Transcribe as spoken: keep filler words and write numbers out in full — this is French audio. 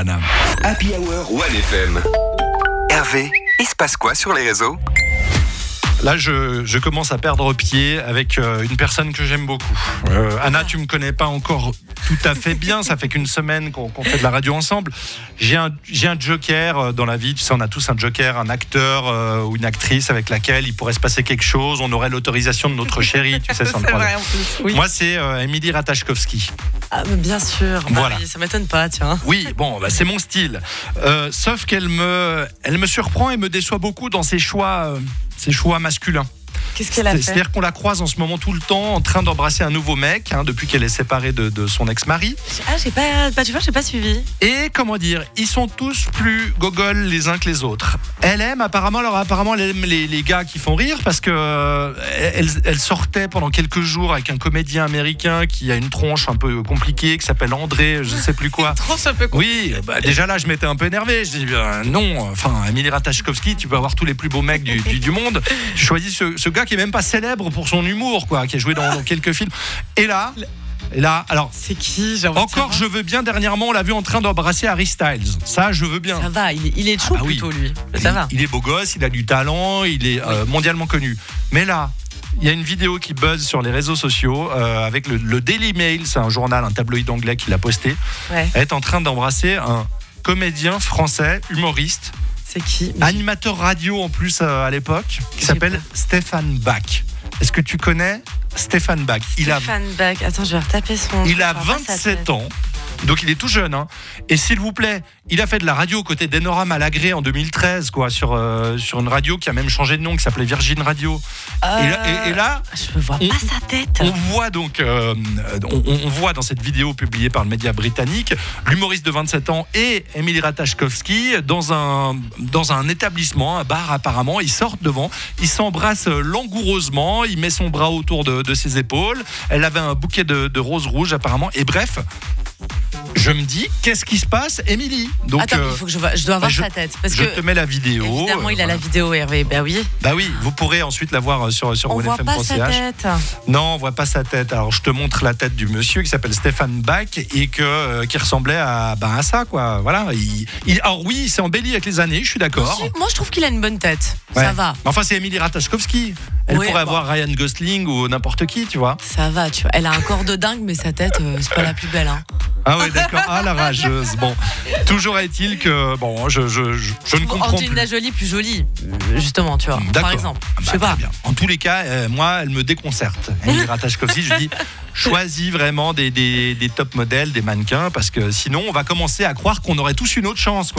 One. Happy Hour One F M. Hervé, il se passe quoi sur les réseaux ? Là, je, je commence à perdre pied avec euh, une personne que j'aime beaucoup. Euh, Anna, tu me connais pas encore tout à fait bien. Ça fait qu'une semaine qu'on, qu'on fait de la radio ensemble. J'ai un, j'ai un joker dans la vie. Tu sais, on a tous un joker, un acteur euh, ou une actrice avec laquelle il pourrait se passer quelque chose. On aurait l'autorisation de notre chérie, tu sais, sans le problème. Vrai, en plus, oui. Moi, c'est euh, Émilie Ratajkowski. Ah, mais bien sûr. Bah, Voilà. oui, ça m'étonne pas, tiens. Oui, bon, bah, c'est mon style. Euh, sauf qu'elle me, elle me surprend et me déçoit beaucoup dans ses choix, euh, ses choix masculins. Qu'est-ce qu'elle a fait ? C'est-à-dire qu'on la croise en ce moment tout le temps en train d'embrasser un nouveau mec, hein, depuis qu'elle est séparée de, de son ex-mari. Ah, j'ai pas, bah, tu vois, j'ai pas suivi. Et comment dire, ils sont tous plus gogoles les uns que les autres. Elle aime apparemment, alors apparemment, elle aime les, les gars qui font rire parce que euh, elle, elle sortait pendant quelques jours avec un comédien américain qui a une tronche un peu compliquée, qui s'appelle André, je sais plus quoi. Tronche un peu compliquée. Oui, bah, déjà là, je m'étais un peu énervé. Je dis euh, non, enfin, Émilie Ratajkowski, tu peux avoir tous les plus beaux mecs du, du, du monde. Tu choisis ce, ce gars qui est même pas célèbre pour son humour, quoi, qui a joué dans, dans quelques films. Et là, et là, alors, c'est qui j'ai envie de encore, je veux bien. Dernièrement, on l'a vu en train d'embrasser Harry Styles. Ça, je veux bien. Ça va, il est, il est chaud Ah bah oui. plutôt lui. Ça il, va. Il est beau gosse, il a du talent, il est euh, mondialement connu. Mais là, il y a une vidéo qui buzz sur les réseaux sociaux euh, avec le, le Daily Mail, c'est un journal, un tabloïd anglais qui l'a posté. Ouais. Elle est en train d'embrasser un comédien français, humoriste. C'est qui ? Animateur radio en plus euh, à l'époque, qui J'ai s'appelle pas. Stéphane Bach. Est-ce que tu connais Stéphane Bach ? Il a, Stéphane Bach. Attends, je vais retaper son. il a je vois pas sa vingt-sept tête. ans. Donc il est tout jeune, hein. Et s'il vous plaît, il a fait de la radio aux côtés d'Enora Malagré en deux mille treize, quoi, sur, euh, sur une radio qui a même changé de nom, qui s'appelait Virgin Radio. Euh, Et, là, et- et là, je ne vois on- pas sa tête. on voit donc, euh, on, on voit dans cette vidéo publiée par le média britannique, l'humoriste de vingt-sept ans et Émilie Ratajkowski dans un, dans un établissement, un bar apparemment. Ils sortent devant, ils s'embrassent langoureusement, il met son bras autour de, de ses épaules. Elle avait un bouquet de, de roses rouges apparemment. Et bref, je me dis, qu'est-ce qui se passe, Émilie ? Donc, Attends, euh, il faut que je vois. Je dois avoir je- sa tête parce je que te mets la vidéo. évidemment, il a euh, la voilà. vidéo, Hervé. Bah oui. Bah oui, vous pourrez ensuite la voir sur, sur On voit onefm pas point c sa h. tête. Non, on voit pas sa tête. Alors je te montre la tête du monsieur qui s'appelle Stéphane Bach et que euh, qui ressemblait à bah, à ça, quoi. Voilà. Il, il- alors oui, il s'est embelli avec les années. Je suis d'accord. Si, moi, je trouve qu'il a une bonne tête. Ouais. Ça va. Mais enfin, c'est Émilie Ratajkowski. Elle Oui, pourrait bon. avoir Ryan Gosling ou n'importe qui, tu vois. Ça va, tu vois. Elle a un corps de dingue, mais sa tête, euh, c'est pas la plus belle. Hein. Ah ouais, d'accord. Ah la rageuse. Bon, toujours est-il que bon, je je je, je ne comprends plus. Angelina Jolie plus jolie, justement, tu vois. D'accord. Par exemple. Ah Je bah, sais pas. très bien. En tous les cas, euh, moi, elle me déconcerte. Émilie Ratajkowski, je dis, choisis vraiment des, des, des top modèles, des mannequins, parce que sinon, on va commencer à croire qu'on aurait tous une autre chance, quoi.